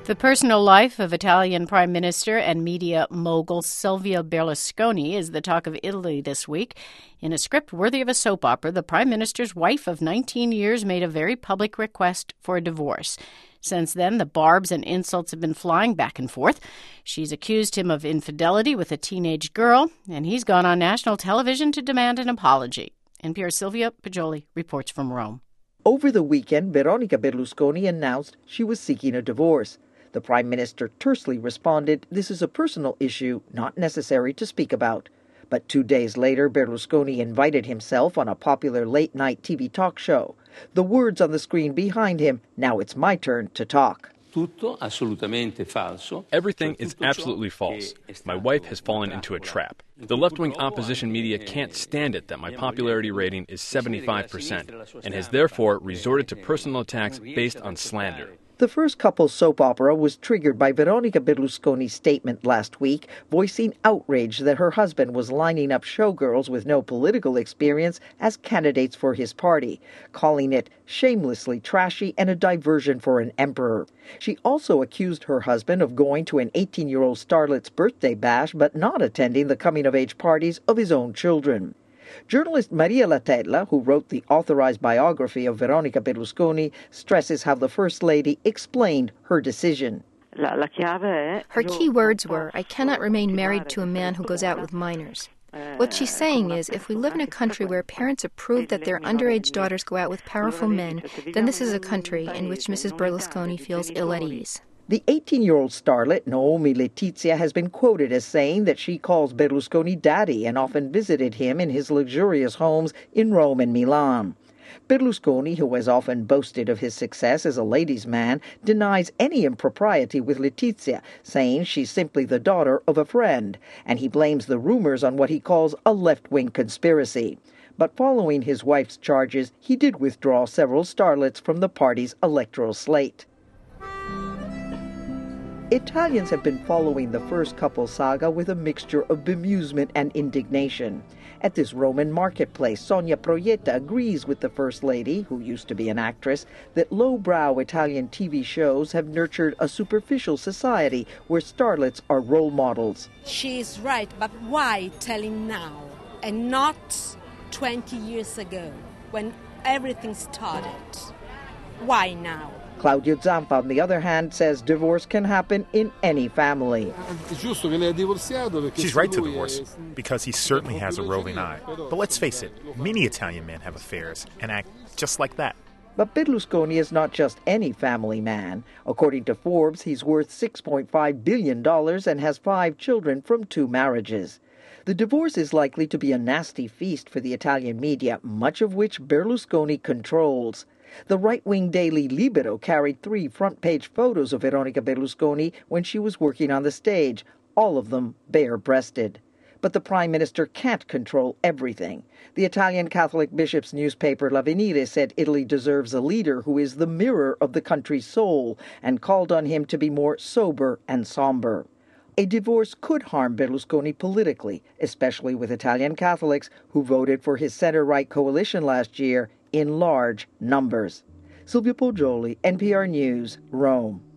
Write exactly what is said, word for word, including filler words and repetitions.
The personal life of Italian Prime Minister and media mogul Silvio Berlusconi is the talk of Italy this week. In a script worthy of a soap opera, the Prime Minister's wife of nineteen years made a very public request for a divorce. Since then, the barbs and insults have been flying back and forth. She's accused him of infidelity with a teenage girl, and he's gone on national television to demand an apology. N P R's Silvia Poggioli reports from Rome. Over the weekend, Veronica Berlusconi announced she was seeking a divorce. The Prime Minister tersely responded, "This is a personal issue, not necessary to speak about." But two days later, Berlusconi invited himself on a popular late-night T V talk show. The words on the screen behind him, "Now it's my turn to talk." Everything is absolutely false. My wife has fallen into a trap. The left-wing opposition media can't stand it that my popularity rating is seventy-five percent and has therefore resorted to personal attacks based on slander. The first couple's soap opera was triggered by Veronica Berlusconi's statement last week, voicing outrage that her husband was lining up showgirls with no political experience as candidates for his party, calling it shamelessly trashy and a diversion for an emperor. She also accused her husband of going to an eighteen-year-old starlet's birthday bash but not attending the coming-of-age parties of his own children. Journalist Maria Latella, who wrote the authorized biography of Veronica Berlusconi, stresses how the First Lady explained her decision. Her key words were, "I cannot remain married to a man who goes out with minors." What she's saying is, if we live in a country where parents approve that their underage daughters go out with powerful men, then this is a country in which Missus Berlusconi feels ill at ease. The eighteen-year-old starlet, Noemi Letizia, has been quoted as saying that she calls Berlusconi daddy and often visited him in his luxurious homes in Rome and Milan. Berlusconi, who has often boasted of his success as a ladies' man, denies any impropriety with Letizia, saying she's simply the daughter of a friend, and he blames the rumors on what he calls a left-wing conspiracy. But following his wife's charges, he did withdraw several starlets from the party's electoral slate. Italians have been following the first couple saga with a mixture of bemusement and indignation. At this Roman marketplace, Sonia Proietta agrees with the First Lady, who used to be an actress, that lowbrow Italian T V shows have nurtured a superficial society where starlets are role models. She's right, but why telling now and not twenty years ago when everything started? Why now? Claudio Zampa, on the other hand, says divorce can happen in any family. She's right to divorce, because he certainly has a roving eye. But let's face it, many Italian men have affairs and act just like that. But Berlusconi is not just any family man. According to Forbes, he's worth six point five billion dollars and has five children from two marriages. The divorce is likely to be a nasty feast for the Italian media, much of which Berlusconi controls. The right-wing daily Libero carried three front-page photos of Veronica Berlusconi when she was working on the stage, all of them bare-breasted. But the Prime Minister can't control everything. The Italian Catholic Bishops' newspaper L'Avvenire said Italy deserves a leader who is the mirror of the country's soul and called on him to be more sober and somber. A divorce could harm Berlusconi politically, especially with Italian Catholics who voted for his center-right coalition last year in large numbers. Silvia Poggioli, N P R News, Rome.